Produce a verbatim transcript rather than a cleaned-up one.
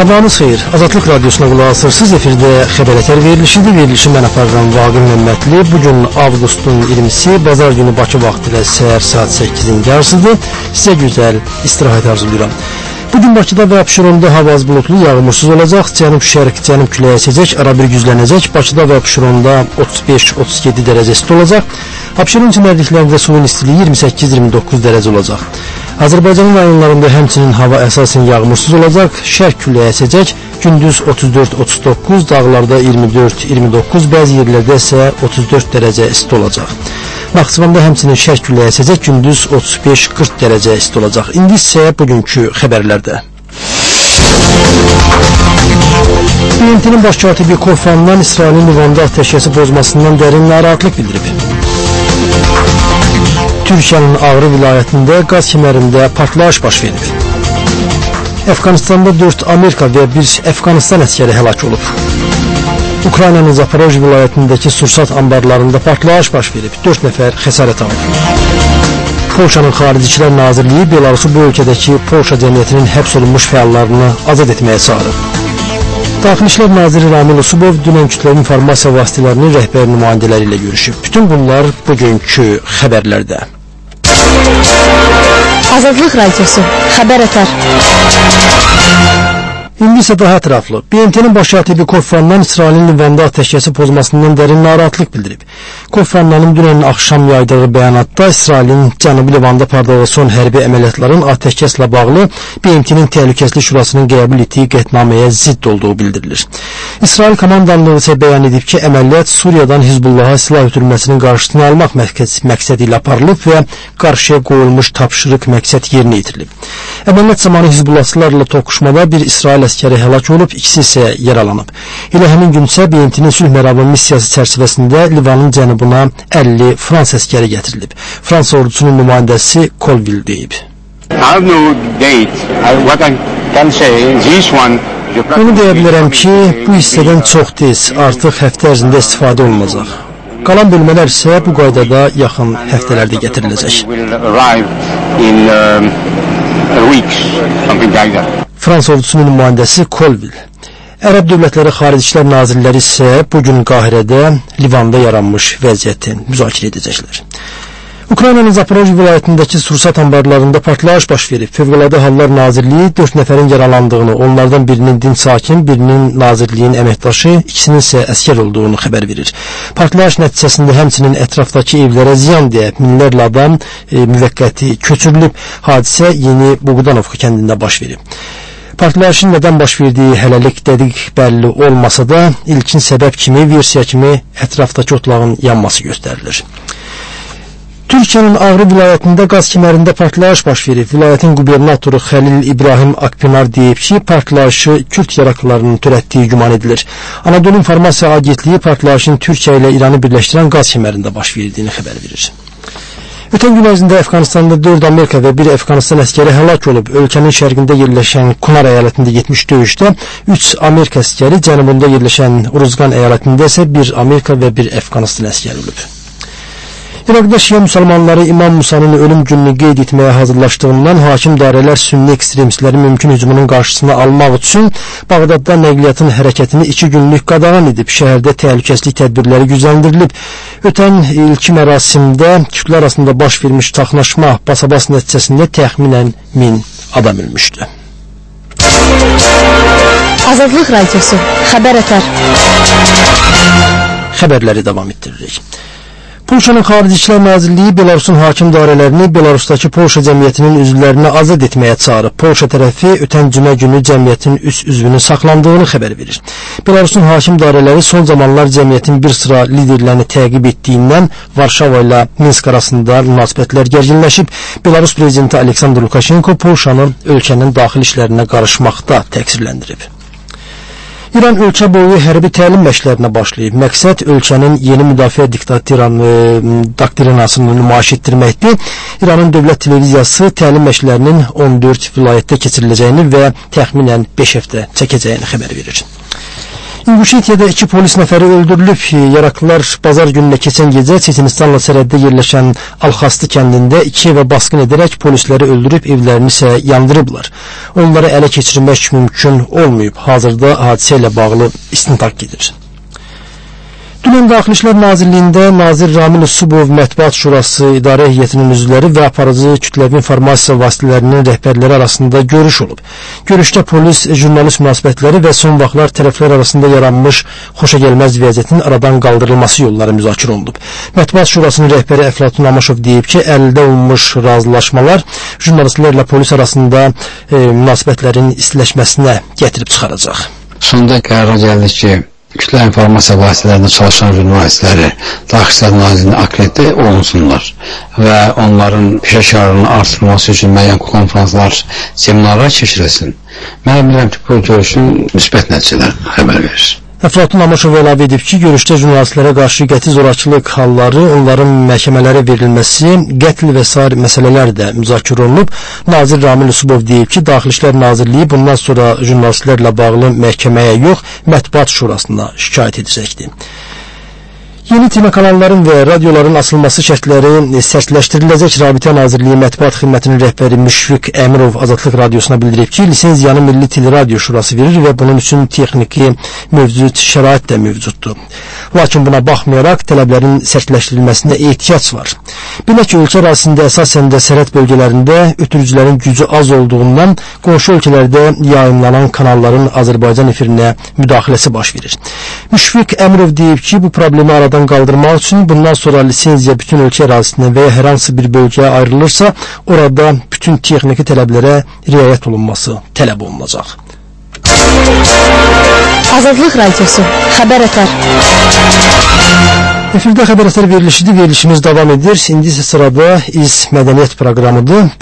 Sabahınız xeyir. Azadlıq Radyosuna qulaq asırsınız. Efirdə xəbər ətər verilişidir. Verilişi mən aparıram Vaqil Məmmədli. Bugün avqustun iyirmisi, bazar günü Bakı vaxtı ilə səhər saat səkkizin yarısıdır. Sizə gözəl istirahət arzulayıram. Bugün Bakıda və Abşeronda hava az bulutlu, yağmursuz olacaq. Cənub-şərq, cənub küləyi əsəcək, arabir güclənəcək. Bakıda və Abşeronda otuz beş otuz yeddi dərəcə isti olacaq. Abşeron çimərliklərində suyun istiliyi iyirmi səkkiz iyirmi doqquz dərəcə olacaq. Azərbaycanın rayonlarında həmçinin hava əsasən yağmursuz olacaq. Şərq küləyi əsəcək. Gündüz otuz dörd otuz doqquz, dağlarda iyirmi dörd iyirmi doqquz, bəzi yerlərdə isə otuz dörd dərəcə isti olacaq. Naxçıvanda həmçinin şərq küləyi əsəcək, gündüz otuz beş qırx dərəcə isti olacaq. İndi isə bugünkü xəbərlərdə. B M T-nin baş katibi Kofi Annan İsrailin Livanda atəşkəsi pozmasından dərin narahatlıq bildirib. Türkiyənin Ağrı vilayətində qaz kəmərində partlayış baş verib. Əfqanistanda dörd Amerika və bir Əfqanistan əskəri həlak olub. Ukraynanın Zaporoj vilayətindəki sursat anbarlarında partlayış baş verib. dörd nəfər xəsarət alıb. Polşanın Xaricilər Nazirliyi Belarusu bu ölkədəki Polşa cəmiyyətinin həbs olunmuş fəallarını azad etməyə çağırıb. Daxili İşlər Naziri Ramil Usubov dünən kütləvi informasiya vasitələrinin rəhbər nümayəndələri ilə görüşüb. Bütün bunlar bugünkü xəbərlərdə. Azadlıq Radyosu, xəbər ətər. İndi isə daha ətraflı. B M T-nin baş katibi Kofi Annan İsrailin Livanda atəşkəsi pozmasından dərin narahatlıq bildirib. Kofi Annanın dünən axşam yaydığı bəyanatda İsrailin Cənubi Livanda apardığı son hərbi əməliyyatların atəşkəslə bağlı B M T-nin Təhlükəsizlik Şurasının qəbul etdiyi qətnaməyə zidd olduğu bildirilir. İsrail komandanlığı isə bəyan edib ki, əməliyyat Suriyadan Hizbullaha silah ötürülməsinin qarşısını almaq məqsədi ilə aparılıb və qarşıya qoyulmuş tapşırıq məqsəd yerinə yetirilib. Əməliyyat zamanı Hizbullahçılarla toqquşmada bir İsrail əskəri həlak olub, ikisi isə yaralanıb. Elə həmin gün isə B M T-nin sülh məramı missiyası çərçivəsində Livanın cənubuna əlli Fransa əskəri gətirilib. Fransa ordusunun nümayəndəsi Colville deyib. Onu deyə bilərəm ki, bu hissədən çox tez, artıq həftə ərzində istifadə olunacaq. Qalan bölmələr isə bu qaydada yaxın həftələrdə gətiriləcək. Fransa ordusunun nümayəndəsi Colville. Ərəb dövlətləri Xaricilər Nazirləri isə bugün Qahirədə Livanda yaranmış vəziyyəti müzakirə edəcəklər. Ukraynanın Zaporoj vilayətindəki sursat anbarlarında partlayış baş verib. Fövqəladə Hallar Nazirliyi dörd nəfərin yaralandığını, onlardan birinin dinc sakin, birinin nazirliyin əməkdaşı, ikisinin isə əskər olduğunu xəbər verir. Partlayış nəticəsində həmçinin ətrafdakı evlərə ziyan deyə minlərlə adam e, müvəqqəti köçürülüb. Hadisə Yeni Boğdanovka kəndində baş verib. Partlayışın nədən baş verdiyi hələlik dəqiq bəlli olmasa da, ilkin səbəb kimi, versiya kimi ətrafdakı otlağın yanması göstərilir. Türkiyənin Ağrı vilayətində qaz kəmərində partlayış baş verib. Vilayətin qubernatoru Xəlil İbrahim Akpinar deyib ki, partlayışı Kürd yaraqlarının törətdiyi güman edilir. Anadolu İnformasiya Agentliyi partlayışın Türkiyə ilə İranı birləşdirən qaz kəmərində baş verdiyini xəbər verir. Ötən gün ərzində Əfqanistanda dörd Amerika və bir Əfqanistan əskəri həlak olub. Ölkənin şərqində yerləşən Kunar əyalətində getmiş döyüşdə üç Amerika əskəri, cənubunda yerləşən Uruzqan əyalətində isə bir Amerika və bir Əfqanistan əskəri olub. İraqda Şiə müsəlmanları İmam Musanın ölüm gününü qeyd etməyə hazırlaşdığından hakim dairələr sünni ekstremistlərin mümkün hücumunun qarşısını almaq üçün Bağdadda nəqliyyatın hərəkətini iki günlük qadağan edib. Şəhərdə təhlükəsizlik tədbirləri gücləndirilib. Ötən ilki mərasimdə kütlə arasında baş vermiş taxnaşma basabas nəticəsində təxminən min adam ölmüşdü. Azadlıq Radyosu, xəbər ətər. Xəbərləri davam etdiririk. Polşanın Xaricilər Nazirliyi Belarusun hakim dairələrini Belarusdakı Polşa cəmiyyətinin üzvlərini azad etməyə çağırıb. Polşa tərəfi ötən cümə günü cəmiyyətin üç üzvünün saxlandığını xəbər verir. Belarusun hakim dairələri son zamanlar cəmiyyətin bir sıra liderlərini təqib etdiyindən Varşava ilə Minsk arasında münasibətlər gərginləşib. Belarus prezidenti Aleksandr Lukashenko Polşanı ölkənin daxili işlərinə qarışmaqda təqsirləndirib. İran ölkə boyu hərbi təlim məşqlərinə başlayıb. Məqsəd ölkənin yeni müdafiə doktrinasını nümayiş etdirməkdir. İranın dövlət televiziyası təlim məşqlərinin on dörd vilayətdə keçiriləcəyini və təxminən beş həftə çəkəcəyini xəbər verir. İnguşetiyada iki polis nəfəri öldürülüb. Yaraklılar bazar gününə keçən gecə Çeçenistanla sərhəddə yerləşən Alxastı kəndində iki evə basqın edərək polisləri öldürüb, evlərini isə yandırıblar. Onları ələ keçirmək mümkün olmayıb. Hazırda hadisə ilə bağlı istintaq gedir. Dünən Daxili İşlər Nazirliyində Nazir Ramil Usubov Mətbuat Şurası İdarə Heyətinin üzvləri və aparıcı kütləvi informasiya vasitələrinin rəhbərləri arasında görüş olub. Görüşdə polis, jurnalist münasibətləri və son vaxtlar tərəflər arasında yaranmış xoşagəlməz vəziyyətin aradan qaldırılması yolları müzakirə olunub. Mətbuat Şurasının rəhbəri Əflatun Amaşov deyib ki, əldə olunmuş razılaşmalar jurnalistlərlə polis arasında e, münasibətlərin istiləşməsinə gətirib çıxaracaq. Sonda qərara gəldi ki, kütlə informasiya vasitələrində çalışan jurnalistləri Daxili İşlər Nazirliyinin akkreditə olunsunlar və onların peşəkarlığının artırılması üçün müəyyən konferanslar, seminarlar keçirilsin. Mən bilirəm ki, bu görüşün müsbət nəticələrini xəbər verir. Əflatun Amaşov əlavə edib ki, görüşdə jurnalistlərə qarşı qəti zorakılıq halları, onların məhkəmələrə verilməsi, qətl və sair məsələlər də müzakirə olunub. Nazir Ramil Usubov deyib ki, Daxili İşlər Nazirliyi bundan sonra jurnalistlərlə bağlı məhkəməyə yox, Mətbuat Şurasına şikayət edəcəkdir. Yeni telekanalların və radioların açılması şərtləri sərtləşdiriləcək. Rabitə Nazirliyi Mətbuat Xidmətinin rəhbəri Müşfiq Əmirov Azadlıq Radiosuna bildirib ki, lisenziyanı Milli Teleradio Şurası verir və bunun üçün texniki mövcud şərait də mövcuddur. Lakin buna baxmayaraq tələblərin sərtləşdirilməsinə ehtiyac var. Belə ki, ölkə ərazisində əsasən də sərhəd bölgələrində ötürücülərin gücü az olduğundan qonşu ölkələrdə yayımlanan kanalların Azərbaycan efirinə müdaxiləsi baş verir. Müşfiq Əmirov deyib ki, bu problemi aradan qaldırmaq üçün bundan sonra lisenziya bütün ölkə ərazisindən və ya hər hansı bir bölgəyə ayrılırsa, orada bütün texniki tələblərə riayət olunması tələb olunacaq. Azadlıq Radiosu, xəbər ətər. Efirdə xəbər ətər verilişidir, verilişimiz davam edir. İndi isə sırada İz Mədəniyyət proqramıdır.